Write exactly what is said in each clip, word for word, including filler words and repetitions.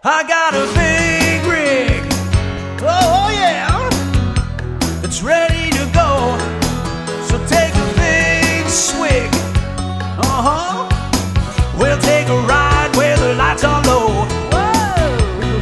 I got a big rig, oh, oh yeah, it's ready to go. So take a big swig, uh-huh. We'll take a ride where the lights are low. Whoa!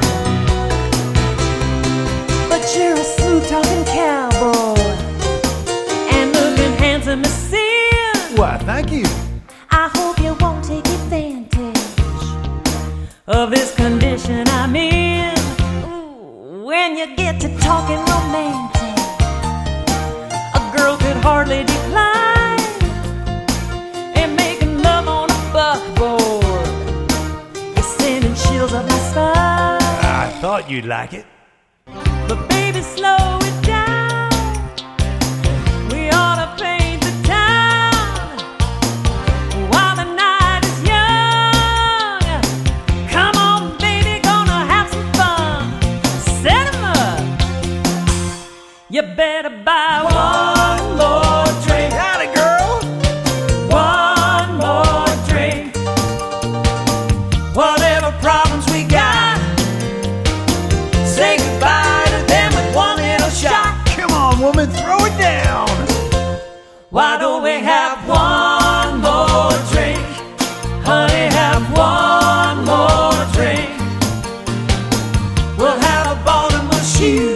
But you're a smooth-talking cowboy and looking handsome as sin. Why, thank you. I hope you won't take advantage of this condition I'm in. Ooh, when you get to talking romantic, a girl could hardly decline. And making love on a buckboard is sending chills up my spine. I thought you'd like it. But baby, slow it down. We ought to paint the town while the night is young. Come on, baby, gonna have some fun. Set 'em up. You better buy one more drink. Howdy, girl. One more drink. Whatever problems we got, say goodbye to them with one little shot. Come on, woman, throw it down. Why don't we have one more drink? Honey, have one more drink. We'll have a Baltimore shoe.